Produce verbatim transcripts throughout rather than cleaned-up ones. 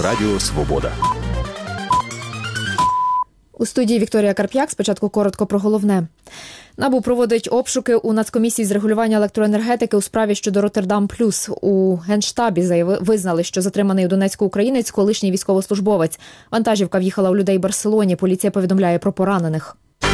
Радіо Свобода. У студії Вікторія Карп'як. Спочатку коротко про головне. НАБУ проводить обшуки у Нацкомісії з регулювання електроенергетики у справі щодо Роттердам Плюс. У Генштабі заяви, визнали, що затриманий у Донецьку українець – колишній військовослужбовець. Вантажівка в'їхала у людей в Барселоні. Поліція повідомляє про поранених.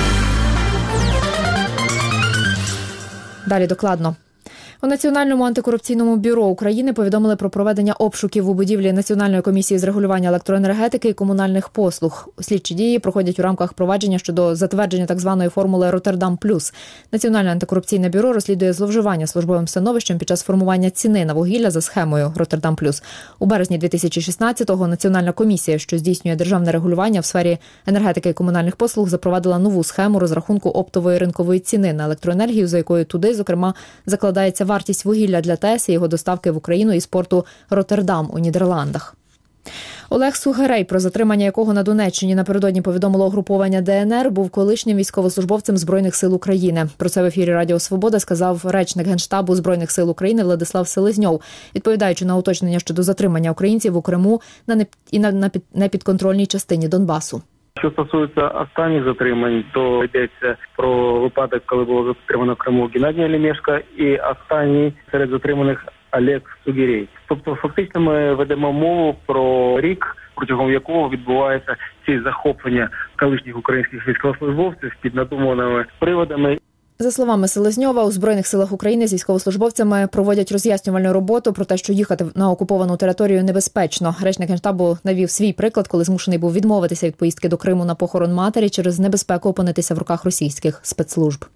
Далі докладно. У Національному антикорупційному бюро України повідомили про проведення обшуків у будівлі Національної комісії з регулювання електроенергетики і комунальних послуг. Слідчі дії проходять у рамках провадження щодо затвердження так званої формули Роттердам Плюс. Національне антикорупційне бюро розслідує зловживання службовим становищем під час формування ціни на вугілля за схемою Роттердам Плюс. У березні дві тисячі шістнадцятого Національна комісія, що здійснює державне регулювання в сфері енергетики і комунальних послуг, запровадила нову схему розрахунку оптової ринкової ціни на електроенергію, за якою туди, зокрема, закладається вартість вугілля для ТЕС і його доставки в Україну із порту Роттердам у Нідерландах. Олег Сугерей, про затримання якого на Донеччині напередодні повідомило угруповання ДНР, був колишнім військовослужбовцем Збройних сил України. Про це в ефірі Радіо Свобода сказав речник Генштабу Збройних сил України Владислав Селезньов, відповідаючи на уточнення щодо затримання українців у Криму на не... і на непідконтрольній частині Донбасу. Що стосується останніх затримань, то йдеться про випадок, коли було затримано в Криму Геннадія Лемешка і останній серед затриманих Олег Сугерей. Тобто фактично ми ведемо мову про рік, протягом якого відбуваються ці захоплення колишніх українських військовослужбовців під надуманими приводами. За словами Селезньова, у Збройних силах України з військовослужбовцями проводять роз'яснювальну роботу про те, що їхати на окуповану територію небезпечно. Речник Генштабу навів свій приклад, коли змушений був відмовитися від поїздки до Криму на похорон матері через небезпеку опинитися в руках російських спецслужб.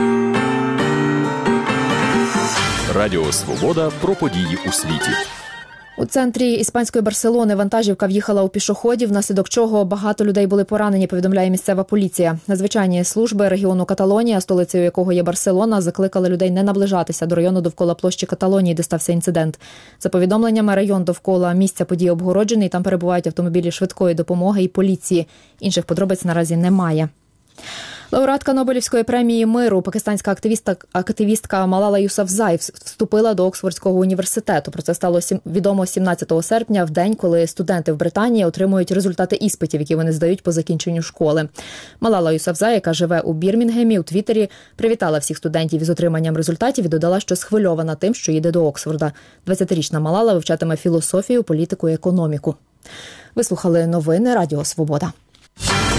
Радіо Свобода про події у світі. У центрі іспанської Барселони вантажівка в'їхала у пішоходів, внаслідок чого багато людей були поранені, повідомляє місцева поліція. Надзвичайні служби регіону Каталонія, столицею якого є Барселона, закликали людей не наближатися до району довкола площі Каталонії, де стався інцидент. За повідомленнями, район довкола місця події обгороджений, там перебувають автомобілі швидкої допомоги і поліції. Інших подробиць наразі немає. Лауреатка Нобелівської премії миру, пакистанська активістка, активістка Малала Юсафзай вступила до Оксфордського університету. Про це стало відомо сімнадцятого серпня, в день, коли студенти в Британії отримують результати іспитів, які вони здають по закінченню школи. Малала Юсафзай, яка живе у Бірмінгемі, у Твіттері привітала всіх студентів із отриманням результатів і додала, що схвильована тим, що їде до Оксфорда. двадцятирічна Малала вивчатиме філософію, політику і економіку. Ви слухали новини Радіо Свобода.